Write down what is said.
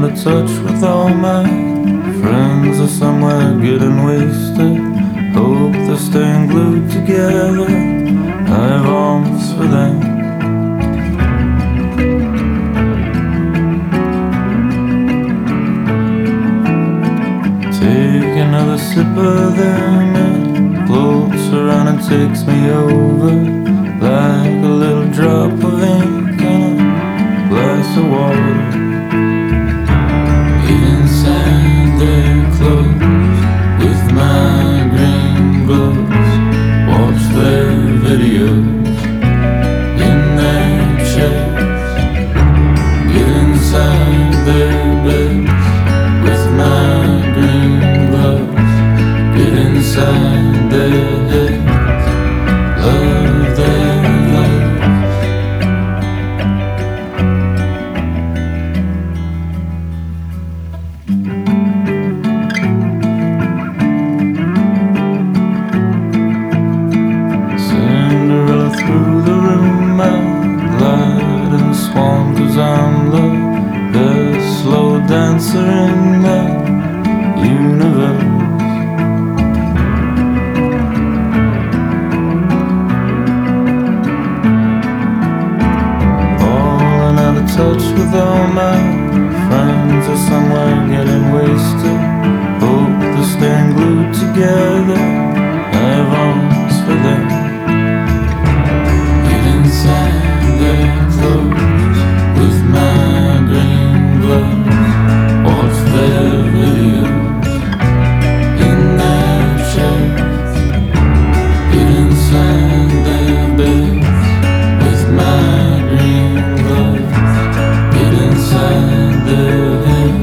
out of touch with all my friends are somewhere getting wasted. Hope they're staying glued together. I have arms for them. Take another sip of them. It floats around and takes me over like a little drop of ink in a glass of water. Inside their clothes with my green gloves, watch their videos in their chairs. Get inside their beds with my green gloves. Get inside their heads, love their lives. Cinderella through the room, I glide and swan, 'cause I'm the best slow dancer in the universe. Falling out of touch with all my friends are somewhere getting wasted. Hope they're staying glued together. I have arms for them. Get inside their clothes with my green gloves. Watch their videos in their chairs. Get inside their beds with my green gloves. Get inside their heads.